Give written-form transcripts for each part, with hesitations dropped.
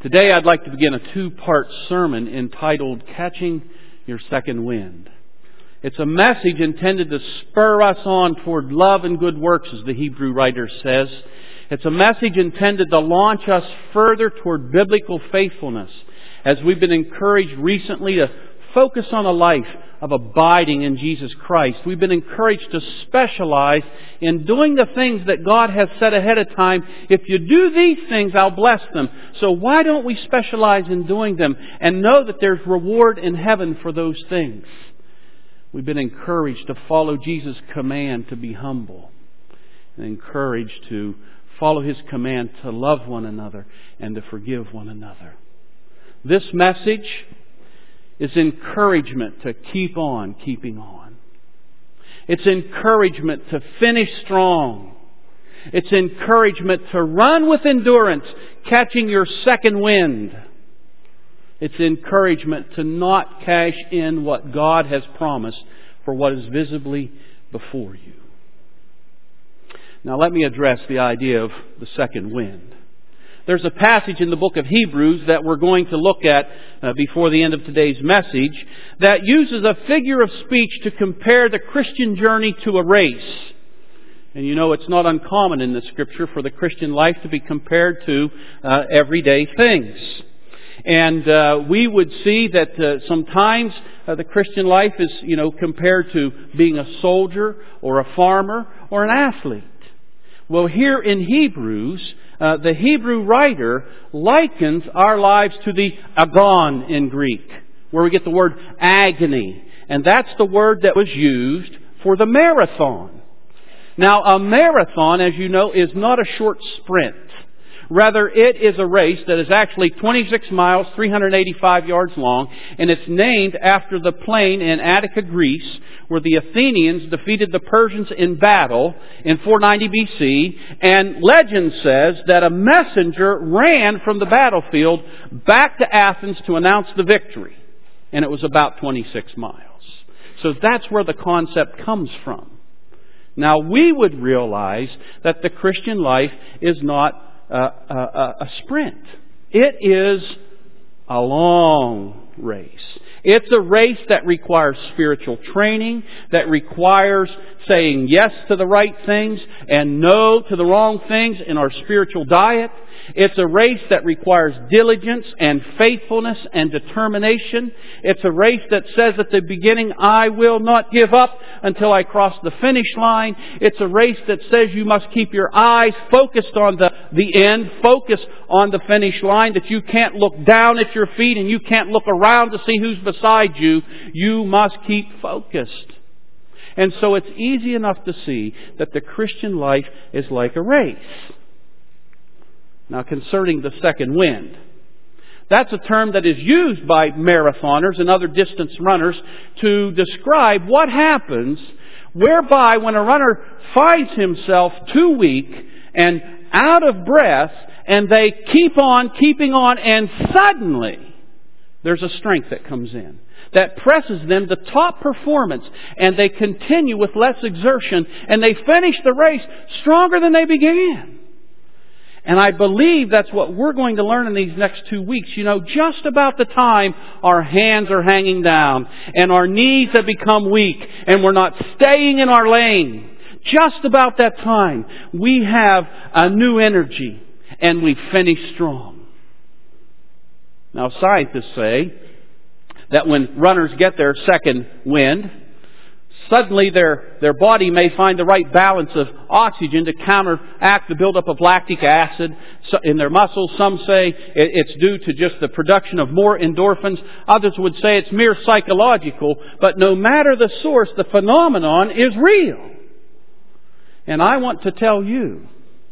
Today I'd like to begin a two-part sermon entitled Catching Your Second Wind. It's a message intended to spur us on toward love and good works, as the Hebrew writer says. It's a message intended to launch us further toward biblical faithfulness, as we've been encouraged recently to focus on a life of abiding in Jesus Christ. We've been encouraged to specialize in doing the things that God has said ahead of time. If you do these things, I'll bless them. So why don't we specialize in doing them and know that there's reward in heaven for those things? We've been encouraged to follow Jesus' command to be humble, and encouraged to follow His command to love one another and to forgive one another. This message is encouragement to keep on keeping on. It's encouragement to finish strong. It's encouragement to run with endurance, catching your second wind. It's encouragement to not cash in what God has promised for what is visibly before you. Now let me address the idea of the second wind. There's a passage in the book of Hebrews that we're going to look at before the end of today's message that uses a figure of speech to compare the Christian journey to a race. And you know it's not uncommon in the Scripture for the Christian life to be compared to everyday things. And we would see that sometimes the Christian life is, compared to being a soldier or a farmer or an athlete. Well, here in Hebrews, the Hebrew writer likens our lives to the agon in Greek, where we get the word agony. And that's the word that was used for the marathon. Now, a marathon, as you know, is not a short sprint. Rather, it is a race that is actually 26 miles, 385 yards long, and it's named after the plain in Attica, Greece, where the Athenians defeated the Persians in battle in 490 BC, and legend says that a messenger ran from the battlefield back to Athens to announce the victory, and it was about 26 miles. So that's where the concept comes from. Now, we would realize that the Christian life is not a sprint. It is a long race. It's a race that requires spiritual training, that requires saying yes to the right things and no to the wrong things in our spiritual diet. It's a race that requires diligence and faithfulness and determination. It's a race that says at the beginning, I will not give up until I cross the finish line. It's a race that says you must keep your eyes focused on the end, focused on the finish line, that you can't look down at your feet and you can't look around to see who's beside you. You must keep focused. And so it's easy enough to see that the Christian life is like a race. Now, concerning the second wind, that's a term that is used by marathoners and other distance runners to describe what happens whereby when a runner finds himself too weak and out of breath and they keep on keeping on, and suddenly there's a strength that comes in that presses them to top performance, and they continue with less exertion and they finish the race stronger than they began. And I believe that's what we're going to learn in these next 2 weeks. Just about the time our hands are hanging down and our knees have become weak and we're not staying in our lane, just about that time we have a new energy and we finish strong. Now, scientists say that when runners get their second wind, suddenly their body may find the right balance of oxygen to counteract the buildup of lactic acid in their muscles. Some say it's due to just the production of more endorphins. Others would say it's mere psychological. But no matter the source, the phenomenon is real. And I want to tell you,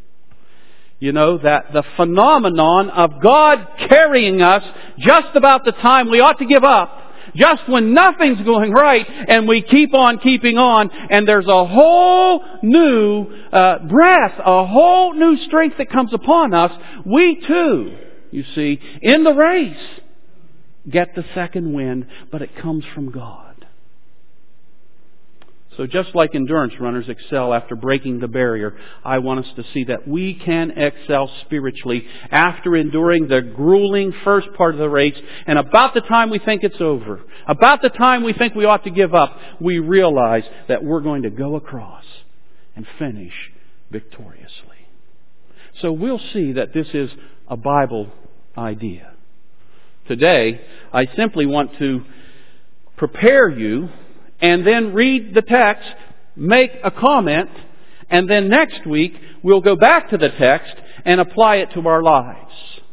that the phenomenon of God carrying us just about the time we ought to give up, just when nothing's going right, and we keep on keeping on, and there's a whole new breath, a whole new strength that comes upon us, we too, you see, in the race, get the second wind, but it comes from God. So just like endurance runners excel after breaking the barrier, I want us to see that we can excel spiritually after enduring the grueling first part of the race. And about the time we think it's over, about the time we think we ought to give up, we realize that we're going to go across and finish victoriously. So we'll see that this is a Bible idea. Today, I simply want to prepare you and then read the text, make a comment, and then next week we'll go back to the text and apply it to our lives.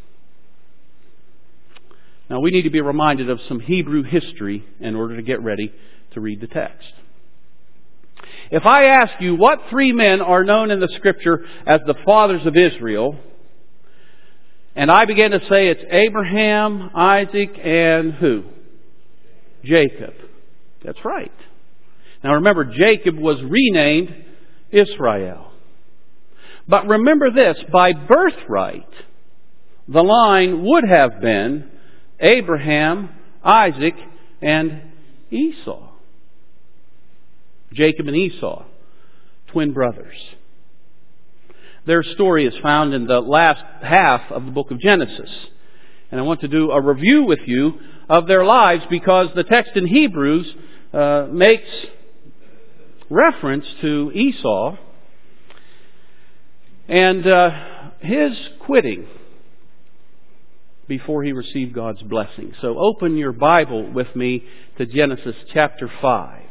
Now we need to be reminded of some Hebrew history in order to get ready to read the text. If I ask you what three men are known in the Scripture as the fathers of Israel, and I begin to say it's Abraham, Isaac, and who? Jacob. That's right. Now remember, Jacob was renamed Israel. But remember this, by birthright, the line would have been Abraham, Isaac, and Esau. Jacob and Esau, twin brothers. Their story is found in the last half of the book of Genesis. And I want to do a review with you of their lives because the text in Hebrews makes reference to Esau and his quitting before he received God's blessing. So open your Bible with me to Genesis chapter 5.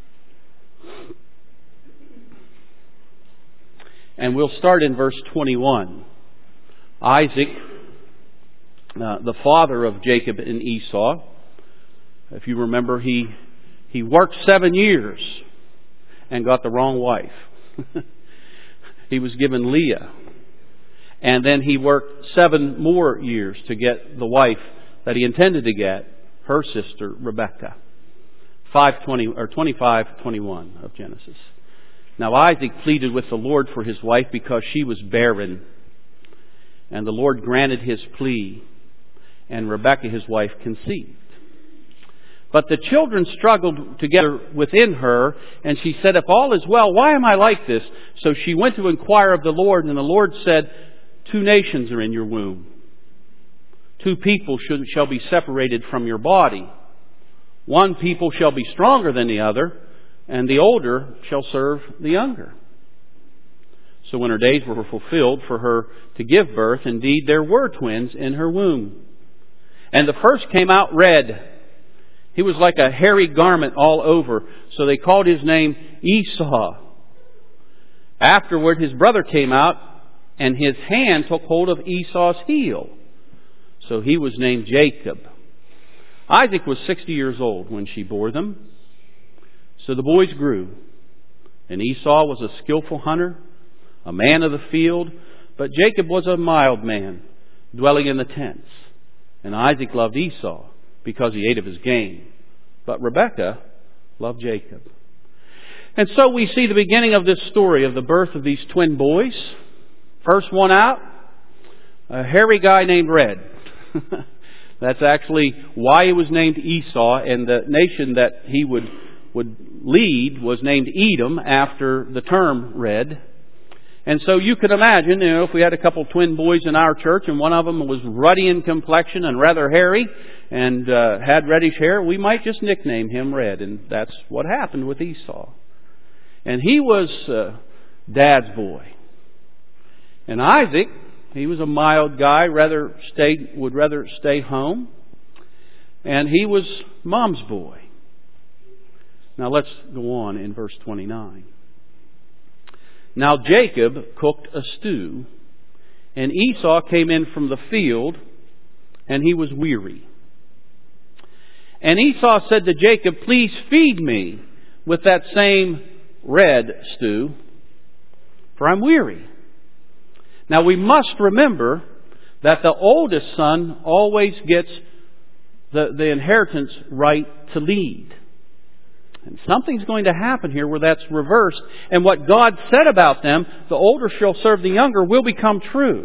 And we'll start in verse 21. Isaac, the father of Jacob and Esau, if you remember, he worked 7 years and got the wrong wife. He was given Leah. And then he worked 7 more years to get the wife that he intended to get, her sister Rebekah. 25:21 of Genesis. Now Isaac pleaded with the Lord for his wife because she was barren. And the Lord granted his plea. And Rebekah, his wife, conceived. But the children struggled together within her, and she said, "If all is well, why am I like this?" So she went to inquire of the Lord, and the Lord said, 2 nations are in your womb. 2 people shall be separated from your body. 1 people shall be stronger than the other, and the older shall serve the younger. So when her days were fulfilled for her to give birth, indeed there were twins in her womb. And the first came out red. He was like a hairy garment all over, so they called his name Esau. Afterward his brother came out, and his hand took hold of Esau's heel. So he was named Jacob. Isaac was 60 years old when she bore them. So the boys grew. And Esau was a skillful hunter, a man of the field, but Jacob was a mild man, dwelling in the tents. And Isaac loved Esau because he ate of his game. But Rebekah loved Jacob. And so we see the beginning of this story of the birth of these twin boys. First one out, a hairy guy named Red. That's actually why he was named Esau, and the nation that he would lead was named Edom after the term red. And so you could imagine, if we had a couple twin boys in our church and one of them was ruddy in complexion and rather hairy and had reddish hair, we might just nickname him Red. And that's what happened with Esau. And he was Dad's boy. And Isaac, he was a mild guy, would rather stay home. And he was Mom's boy. Now let's go on in verse 29. Now Jacob cooked a stew, and Esau came in from the field, and he was weary. And Esau said to Jacob, "Please feed me with that same red stew, for I'm weary." Now we must remember that the oldest son always gets the inheritance right to lead. And something's going to happen here where that's reversed. And what God said about them, the older shall serve the younger, will become true.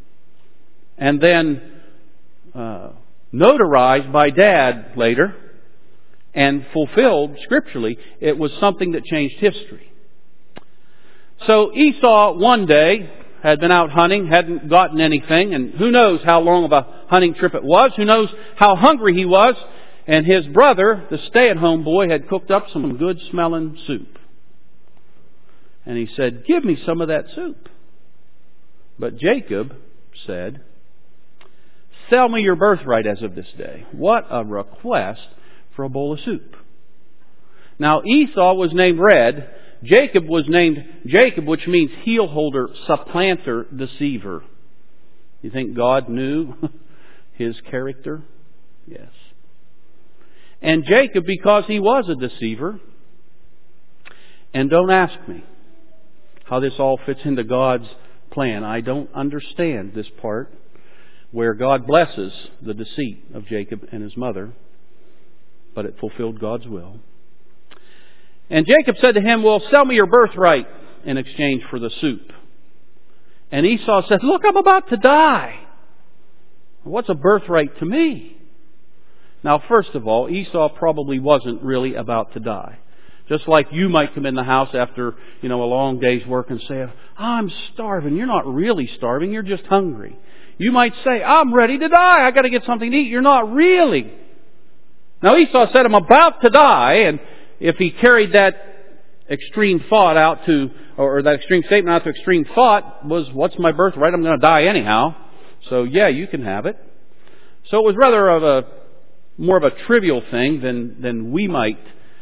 And then notarized by Dad later. and fulfilled scripturally. It was something that changed history. So Esau one day had been out hunting, hadn't gotten anything, and who knows how long of a hunting trip it was, who knows how hungry he was, and his brother, the stay-at-home boy, had cooked up some good-smelling soup. And he said, "Give me some of that soup." But Jacob said, "Sell me your birthright as of this day." What a request for a bowl of soup. Now Esau was named Red. Jacob was named Jacob, which means heel holder, supplanter, deceiver. You think God knew his character? Yes. And Jacob, because he was a deceiver, and don't ask me how this all fits into God's plan. I don't understand this part where God blesses the deceit of Jacob and his mother, but it fulfilled God's will. And Jacob said to him, "Well, sell me your birthright in exchange for the soup." And Esau said, "Look, I'm about to die. What's a birthright to me?" Now, first of all, Esau probably wasn't really about to die. Just like you might come in the house after, a long day's work and say, "I'm starving." You're not really starving. You're just hungry. You might say, "I'm ready to die. I got to get something to eat." You're not really. Now, Esau said, "I'm about to die." And if he carried that extreme thought out to, or that extreme statement out to extreme thought, was, "What's my birthright? I'm going to die anyhow. So yeah, you can have it." So it was rather more of a trivial thing than we might,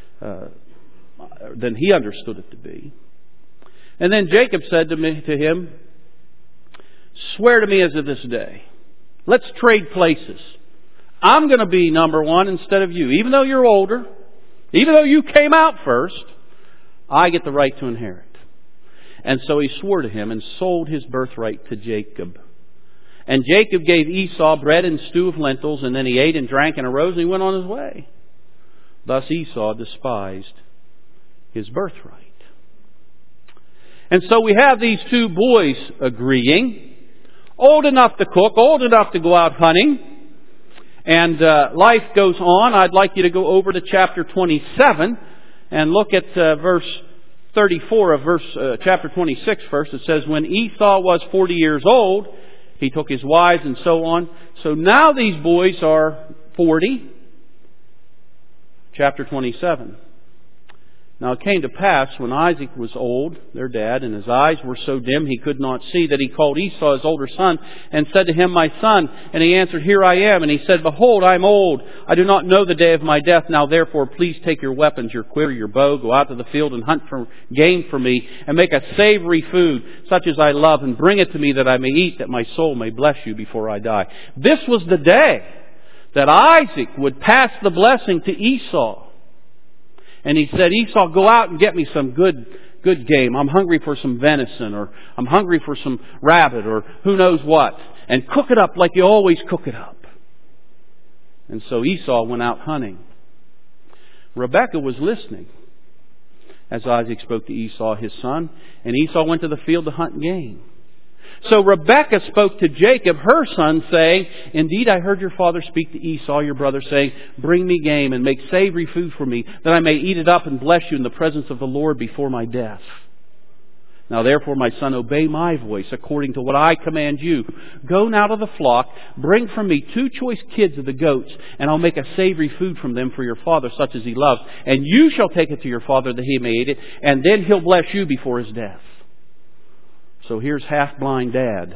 than he understood it to be. And then Jacob said to him, "Swear to me as of this day. Let's trade places. I'm going to be number one instead of you. Even though you're older, even though you came out first, I get the right to inherit." And so he swore to him and sold his birthright to Jacob. And Jacob gave Esau bread and stew of lentils, and then he ate and drank and arose and he went on his way. Thus Esau despised his birthright. And so we have these two boys agreeing, old enough to cook, old enough to go out hunting. And life goes on. I'd like you to go over to chapter 27 and look at verse 34 of chapter 26 first. It says, "When Esau was 40 years old, he took his wives," and so on. So now these boys are 40. Chapter 27. "Now it came to pass when Isaac was old," their dad, "and his eyes were so dim he could not see, that he called Esau his older son and said to him, 'My son.' And he answered, 'Here I am.' And he said, 'Behold, I am old. I do not know the day of my death. Now therefore please take your weapons, your quiver, your bow, go out to the field and hunt for game for me, and make a savory food, such as I love, and bring it to me that I may eat, that my soul may bless you before I die.'" This was the day that Isaac would pass the blessing to Esau. And he said, "Esau, go out and get me some good game. I'm hungry for some venison, or I'm hungry for some rabbit, or who knows what. And cook it up like you always cook it up." And so Esau went out hunting. Rebekah was listening as Isaac spoke to Esau, his son. And Esau went to the field to hunt game. So Rebekah spoke to Jacob, her son, saying, "Indeed, I heard your father speak to Esau, your brother, saying, 'Bring me game and make savory food for me, that I may eat it up and bless you in the presence of the Lord before my death. Now therefore, my son, obey my voice according to what I command you. Go now to the flock, bring from me 2 choice kids of the goats, and I'll make a savory food from them for your father, such as he loves. And you shall take it to your father that he may eat it, and then he'll bless you before his death.'" So here's half-blind dad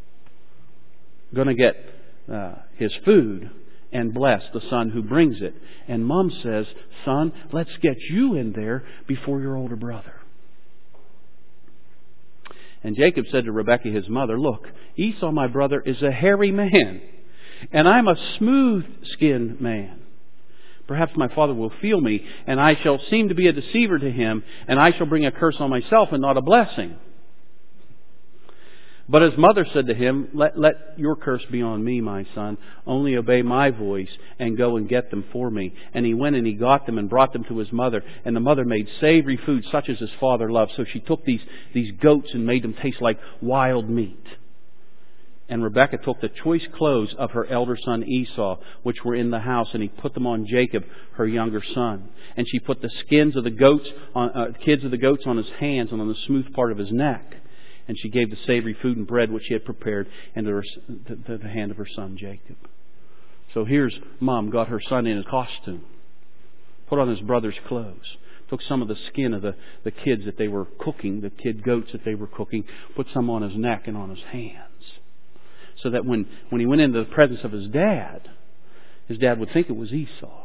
going to get his food and bless the son who brings it. And mom says, "Son, let's get you in there before your older brother." And Jacob said to Rebekah, his mother, "Look, Esau, my brother, is a hairy man, and I'm a smooth-skinned man. Perhaps my father will feel me, and I shall seem to be a deceiver to him, and I shall bring a curse on myself and not a blessing." But his mother said to him, let your curse be on me, my son. Only obey my voice and go and get them for me." And he went and he got them and brought them to his mother. And the mother made savory food such as his father loved. So she took these goats and made them taste like wild meat. And Rebekah took the choice clothes of her elder son Esau, which were in the house, and he put them on Jacob, her younger son. And she put the skins of the goats, kids of the goats, on his hands and on the smooth part of his neck. And she gave the savory food and bread which she had prepared into the hand of her son Jacob. So here's Mom got her son in a costume, put on his brother's clothes, took some of the skin of the kids that they were cooking, the kid goats that they were cooking, put some on his neck and on his hands. So that when he went into the presence of his dad would think it was Esau.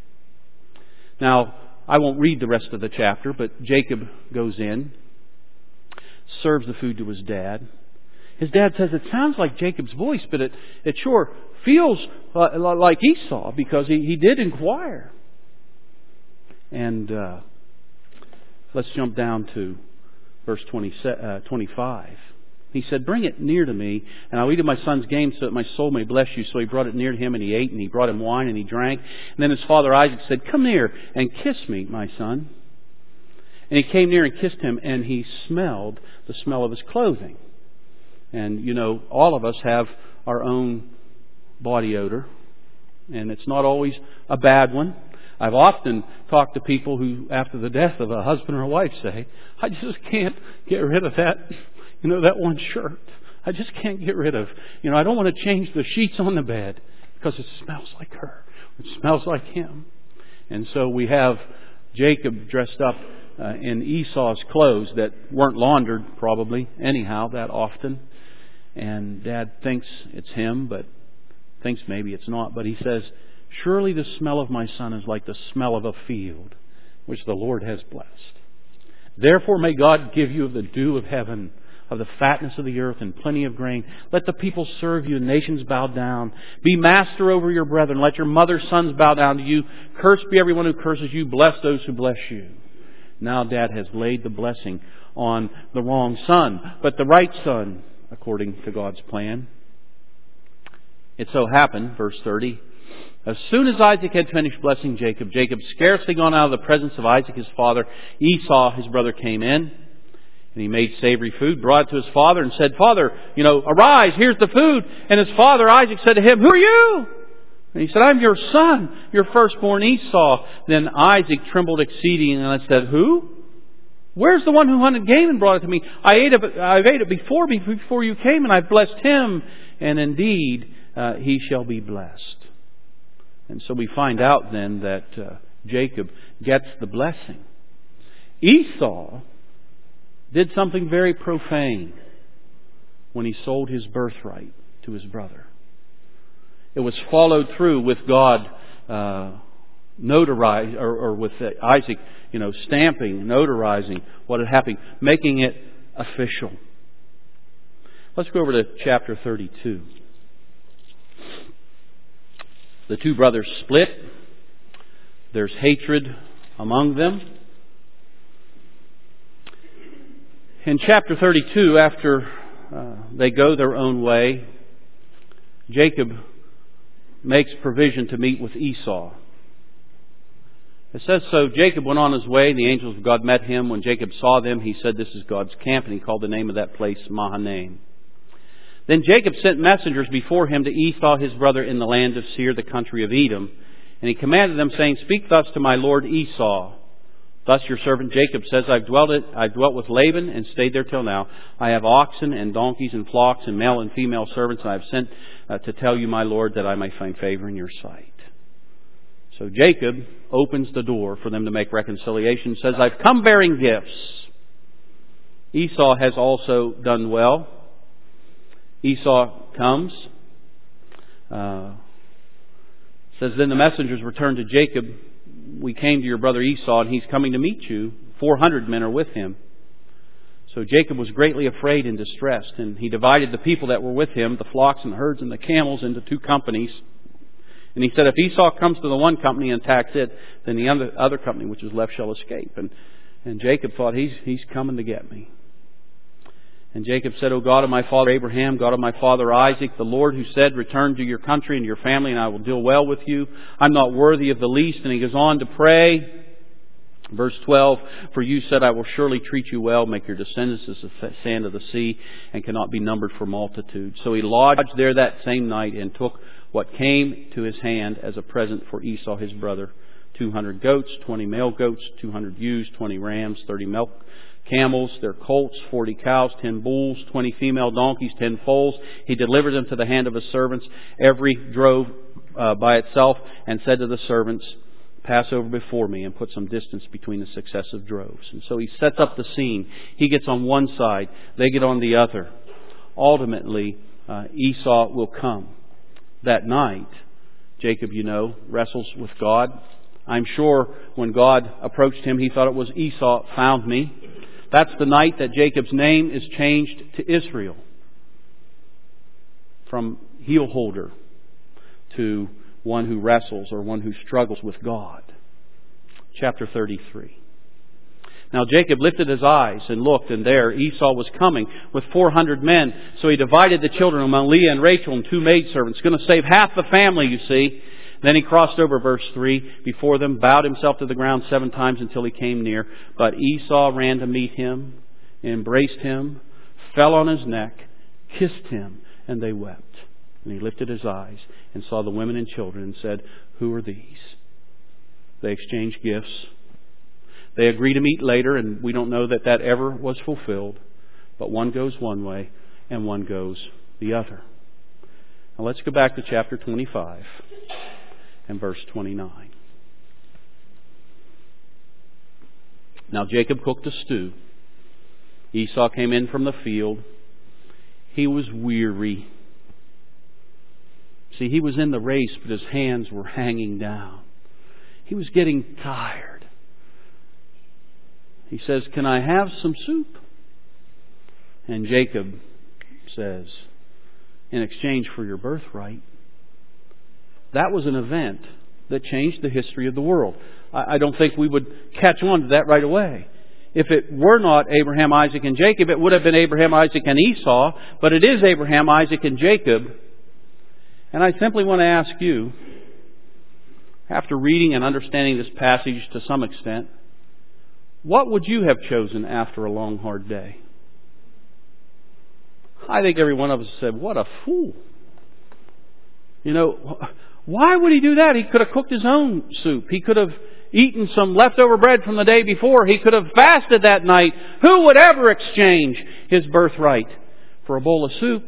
Now, I won't read the rest of the chapter, but Jacob goes in, serves the food to his dad. His dad says, it sounds like Jacob's voice, but it sure feels like Esau, because he did inquire. And let's jump down to verse 25. He said, bring it near to me, and I'll eat of my son's game so that my soul may bless you. So he brought it near to him, and he ate, and he brought him wine, and he drank. And then his father Isaac said, come near and kiss me, my son. And he came near and kissed him, and he smelled the smell of his clothing. And, you know, all of us have our own body odor, and it's not always a bad one. I've often talked to people who, after the death of a husband or a wife, say, I just can't get rid of that. You know, that one shirt, I just can't get rid of. You know, I don't want to change the sheets on the bed because it smells like her. It smells like him. And so we have Jacob dressed up in Esau's clothes that weren't laundered probably anyhow that often. And Dad thinks it's him, but thinks maybe it's not. But he says, surely the smell of my son is like the smell of a field which the Lord has blessed. Therefore may God give you of the dew of heaven, of the fatness of the earth, and plenty of grain. Let the people serve you, and nations bow down. Be master over your brethren. Let your mother's sons bow down to you. Cursed be everyone who curses you. Bless those who bless you. Now Dad has laid the blessing on the wrong son, but the right son, according to God's plan. It so happened, verse 30, as soon as Isaac had finished blessing Jacob, Jacob scarcely gone out of the presence of Isaac his father, Esau his brother came in. And he made savory food, brought it to his father, and said, Father, arise, here's the food. And his father Isaac said to him, who are you? And he said, I'm your son, your firstborn Esau. Then Isaac trembled exceeding, and I said, who? Where's the one who hunted game and brought it to me? I've ate it before you came, and I've blessed him. And indeed, he shall be blessed. And so we find out then that Jacob gets the blessing. Esau did something very profane when he sold his birthright to his brother. It was followed through with God notarizing, or with Isaac, stamping, notarizing what had happened, making it official. Let's go over to chapter 32. The two brothers split. There's hatred among them. In chapter 32, after they go their own way, Jacob makes provision to meet with Esau. It says, so Jacob went on his way, and the angels of God met him. When Jacob saw them, he said, this is God's camp, and he called the name of that place Mahanaim. Then Jacob sent messengers before him to Esau his brother in the land of Seir, the country of Edom. And he commanded them, saying, speak thus to my lord Esau. Thus your servant Jacob says, I've dwelt with Laban and stayed there till now. I have oxen and donkeys and flocks and male and female servants, and I have sent to tell you, my lord, that I may find favor in your sight. So Jacob opens the door for them to make reconciliation, says, I've come bearing gifts. Esau has also done well. Esau comes. Says, then the messengers returned to Jacob. We came to your brother Esau, and he's coming to meet you. 400 men are with him. So Jacob was greatly afraid and distressed, and he divided the people that were with him, the flocks and herds and the camels, into two companies. And he said, if Esau comes to the one company and attacks it, then the other company which is left shall escape. And Jacob thought, he's coming to get me. And Jacob said, O God of my father Abraham, God of my father Isaac, the Lord who said, return to your country and your family, and I will deal well with you. I'm not worthy of the least. And he goes on to pray. Verse 12, for you said, I will surely treat you well, make your descendants as the sand of the sea, and cannot be numbered for multitude. So he lodged there that same night and took what came to his hand as a present for Esau his brother, 200 goats, 20 male goats, 200 ewes, 20 rams, 30 milk camels, their colts, 40 cows, 10 bulls, 20 female donkeys, 10 foals. He delivered them to the hand of his servants, every drove by itself, and said to the servants, pass over before me, and put some distance between the successive droves. And so he sets up the scene. He gets on one side, they get on the other. Ultimately, Esau will come. That night, Jacob, wrestles with God. I'm sure when God approached him, he thought it was Esau found me. That's the night that Jacob's name is changed to Israel. From heel holder to one who wrestles or one who struggles with God. Chapter 33. Now Jacob lifted his eyes and looked, and there Esau was coming with 400 men. So he divided the children among Leah and Rachel and 2 maidservants. Going to save half the family, you see. Then he crossed over, verse 3, before them, bowed himself to the ground 7 times until he came near. But Esau ran to meet him, embraced him, fell on his neck, kissed him, and they wept. And he lifted his eyes and saw the women and children and said, who are these? They exchanged gifts. They agreed to meet later, and we don't know that ever was fulfilled. But one goes one way and one goes the other. Now let's go back to chapter 25 and verse 29. Now Jacob cooked a stew. Esau came in from the field. He was weary. See, he was in the race, but his hands were hanging down. He was getting tired. He says, can I have some soup? And Jacob says, in exchange for your birthright. That was an event that changed the history of the world. I don't think we would catch on to that right away. If it were not Abraham, Isaac, and Jacob, it would have been Abraham, Isaac, and Esau. But it is Abraham, Isaac, and Jacob. And I simply want to ask you, after reading and understanding this passage to some extent, what would you have chosen after a long, hard day? I think every one of us said, what a fool. Why would he do that? He could have cooked his own soup. He could have eaten some leftover bread from the day before. He could have fasted that night. Who would ever exchange his birthright for a bowl of soup?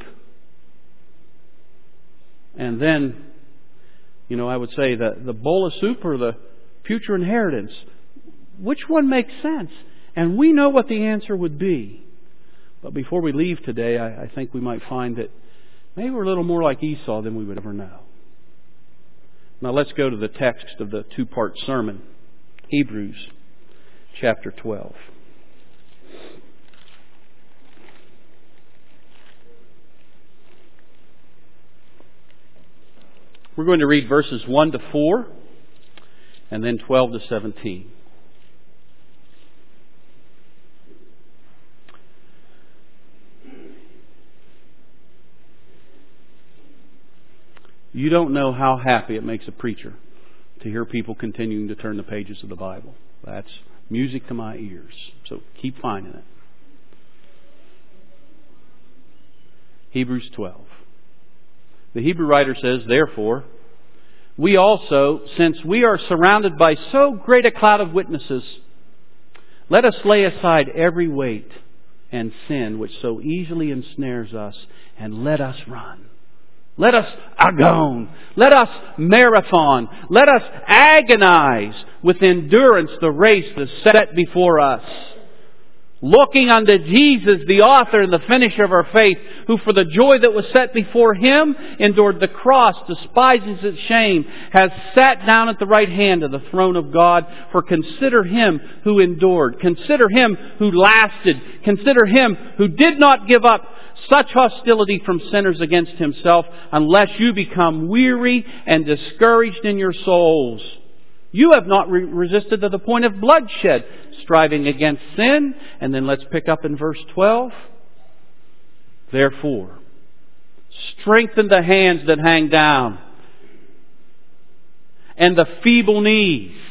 And then, I would say the bowl of soup or the future inheritance. Which one makes sense? And we know what the answer would be. But before we leave today, I think we might find that maybe we're a little more like Esau than we would ever know. Now let's go to the text of the 2-part sermon. Hebrews chapter 12. We're going to read verses 1 to 4 and then 12 to 17. You don't know how happy it makes a preacher to hear people continuing to turn the pages of the Bible. That's music to my ears. So keep finding it. Hebrews 12. The Hebrew writer says, therefore, we also, since we are surrounded by so great a cloud of witnesses, let us lay aside every weight and sin which so easily ensnares us, and let us run. Let us agone. Let us marathon. Let us agonize with endurance the race that's set before us. Looking unto Jesus, the author and the finisher of our faith, who for the joy that was set before Him endured the cross, despises its shame, has sat down at the right hand of the throne of God. For consider Him who endured. Consider Him who lasted. Consider Him who did not give up such hostility from sinners against Himself, unless you become weary and discouraged in your souls. You have not resisted to the point of bloodshed, striving against sin. And then let's pick up in verse 12. Therefore, strengthen the hands that hang down, and the feeble knees,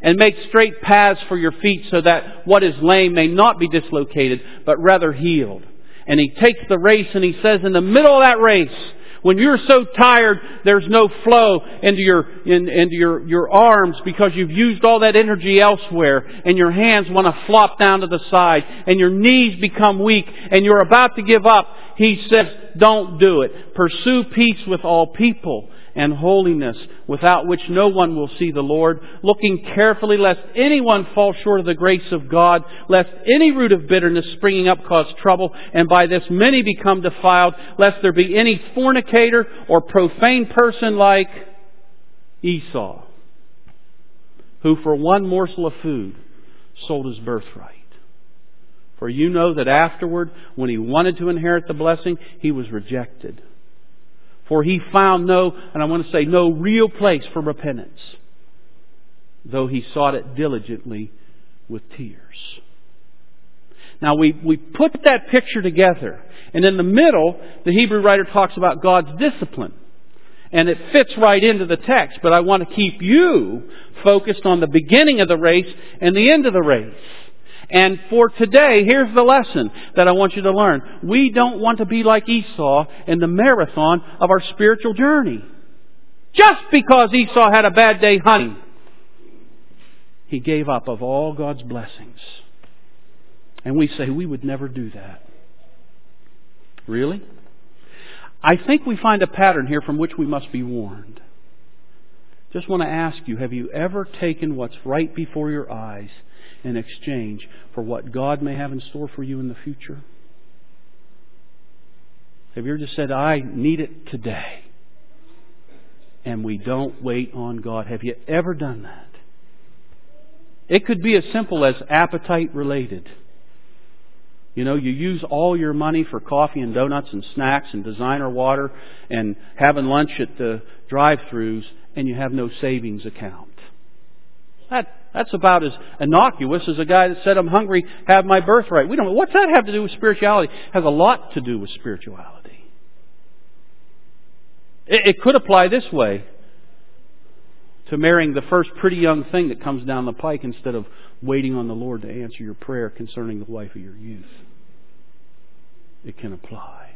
and make straight paths for your feet so that what is lame may not be dislocated, but rather healed. And He takes the race and He says in the middle of that race, when you're so tired, there's no flow into your arms because you've used all that energy elsewhere, and your hands want to flop down to the side, and your knees become weak, and you're about to give up. He says, don't do it. Pursue peace with all people and holiness, without which no one will see the Lord, looking carefully lest anyone fall short of the grace of God, lest any root of bitterness springing up cause trouble, and by this many become defiled, lest there be any fornicator or profane person like Esau, who for one morsel of food sold his birthright. For you know that afterward, when he wanted to inherit the blessing, he was rejected. For he found no real place for repentance, though he sought it diligently with tears. Now we put that picture together, and in the middle, the Hebrew writer talks about God's discipline. And it fits right into the text, but I want to keep you focused on the beginning of the race and the end of the race. And for today, here's the lesson that I want you to learn. We don't want to be like Esau in the marathon of our spiritual journey. Just because Esau had a bad day hunting, he gave up of all God's blessings. And we say we would never do that. Really? I think we find a pattern here from which we must be warned. Just want to ask you, have you ever taken what's right before your eyes in exchange for what God may have in store for you in the future? Have you ever just said, I need it today, and we don't wait on God? Have you ever done that? It could be as simple as appetite related. You know, you use all your money for coffee and donuts and snacks and designer water and having lunch at the drive-thrus, and you have no savings account. That's about as innocuous as a guy that said, I'm hungry, have my birthright. We don't know. What's that have to do with spirituality? It has a lot to do with spirituality. It could apply this way to marrying the first pretty young thing that comes down the pike instead of waiting on the Lord to answer your prayer concerning the wife of your youth. It can apply.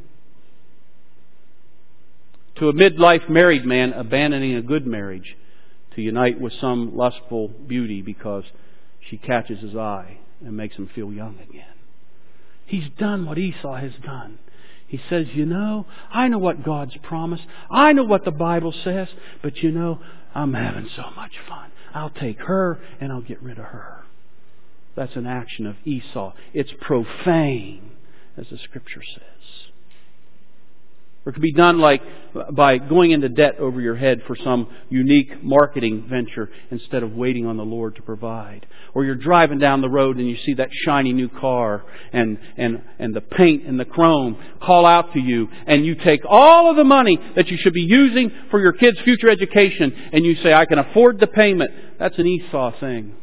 To a midlife married man abandoning a good marriage to unite with some lustful beauty because she catches his eye and makes him feel young again. He's done what Esau has done. He says, I know what God's promised. I know what the Bible says. But I'm having so much fun. I'll take her and I'll get rid of her. That's an action of Esau. It's profane, as the Scripture says. Or it could be done like by going into debt over your head for some unique marketing venture instead of waiting on the Lord to provide. Or you're driving down the road and you see that shiny new car and the paint and the chrome call out to you, and you take all of the money that you should be using for your kids' future education and you say, I can afford the payment. That's an Esau thing.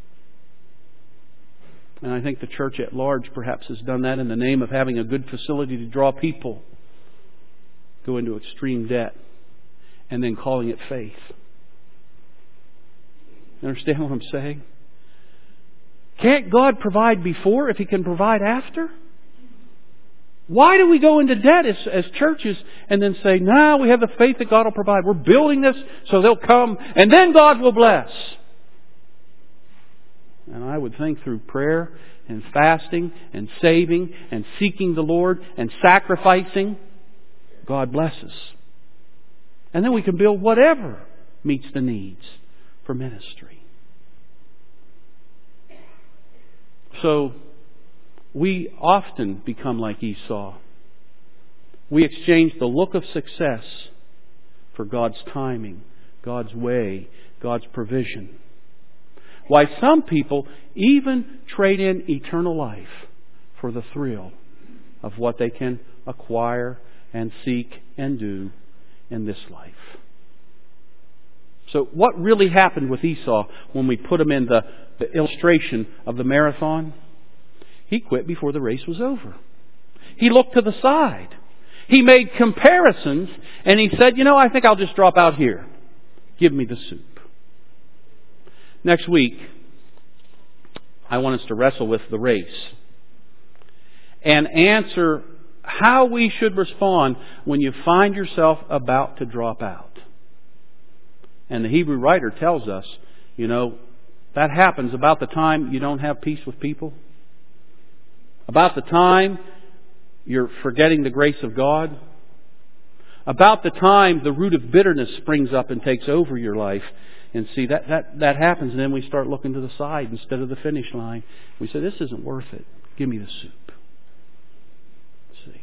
And I think the church at large perhaps has done that in the name of having a good facility to draw people. Go into extreme debt and then calling it faith. You understand what I'm saying? Can't God provide before if He can provide after? Why do we go into debt as churches and then say, we have the faith that God will provide. We're building this so they'll come and then God will bless. And I would think through prayer and fasting and saving and seeking the Lord and sacrificing, God blesses. And then we can build whatever meets the needs for ministry. So we often become like Esau. We exchange the look of success for God's timing, God's way, God's provision. Why some people even trade in eternal life for the thrill of what they can acquire and seek and do in this life. So what really happened with Esau when we put him in the illustration of the marathon? He quit before the race was over. He looked to the side. He made comparisons and he said, I think I'll just drop out here. Give me the soup. Next week, I want us to wrestle with the race and answer how we should respond when you find yourself about to drop out. And the Hebrew writer tells us, that happens about the time you don't have peace with people, about the time you're forgetting the grace of God, about the time the root of bitterness springs up and takes over your life. And see, that happens, and then we start looking to the side instead of the finish line. We say, this isn't worth it. Give me the soup. See.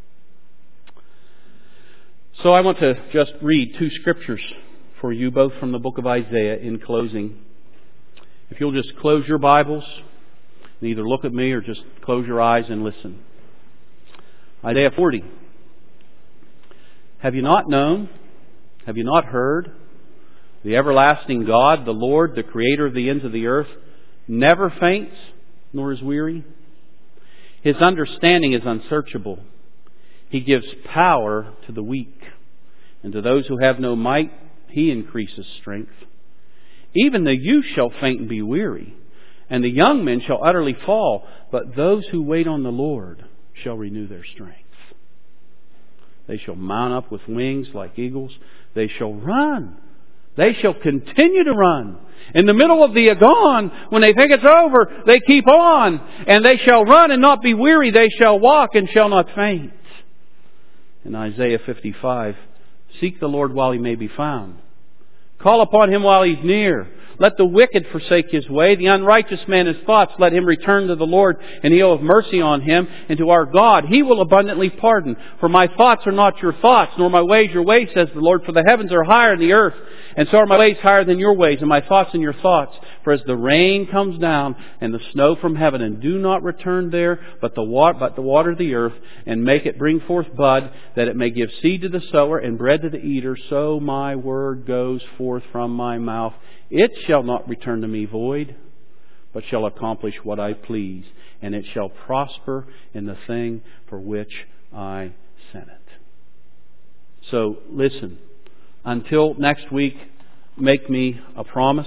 So I want to just read 2 scriptures for you, both from the book of Isaiah, in closing. If you'll just close your Bibles and either look at me or just close your eyes and listen. Isaiah 40. Have you not known? Have you not heard? The everlasting God, the Lord, the Creator of the ends of the earth, never faints nor is weary. His understanding is unsearchable. He gives power to the weak, and to those who have no might, He increases strength. Even the youth shall faint and be weary, and the young men shall utterly fall, but those who wait on the Lord shall renew their strength. They shall mount up with wings like eagles. They shall run. They shall continue to run. In the middle of the Agon, when they think it's over, they keep on. And they shall run and not be weary. They shall walk and shall not faint. In Isaiah 55, seek the Lord while He may be found. Call upon Him while He's near. Let the wicked forsake his way, the unrighteous man his thoughts. Let him return to the Lord, and He'll have mercy on him. And to our God, He will abundantly pardon. For my thoughts are not your thoughts, nor my ways your ways, says the Lord. For the heavens are higher than the earth, and so are my ways higher than your ways, and my thoughts than your thoughts. For as the rain comes down and the snow from heaven, and do not return there, but water the earth, and make it bring forth bud, that it may give seed to the sower and bread to the eater, so my word goes forth from my mouth. It shall not return to me void, but shall accomplish what I please, and it shall prosper in the thing for which I sent it. So listen, until next week, make me a promise.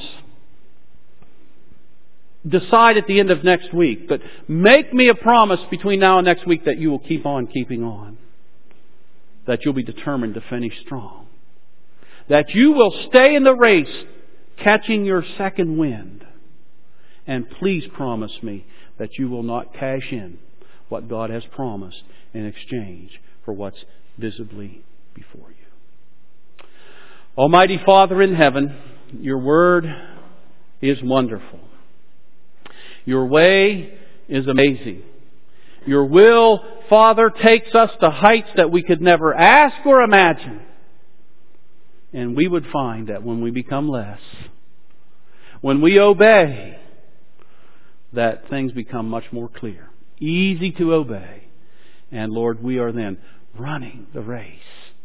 Decide at the end of next week, but make me a promise between now and next week that you will keep on keeping on. That you'll be determined to finish strong. That you will stay in the race, catching your second wind. And please promise me that you will not cash in what God has promised in exchange for what's visibly before you. Almighty Father in heaven, Your Word is wonderful. Your way is amazing. Your will, Father, takes us to heights that we could never ask or imagine. And we would find that when we become less, when we obey, that things become much more clear, easy to obey. And Lord, we are then running the race.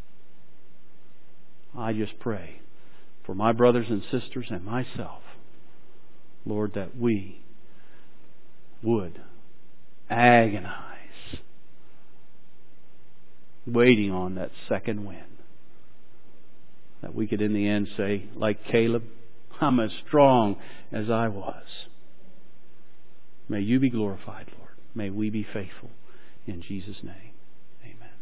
I just pray for my brothers and sisters and myself, Lord, that we would agonize, waiting on that second wind. That we could in the end say, like Caleb, I'm as strong as I was. May You be glorified, Lord. May we be faithful. In Jesus' name.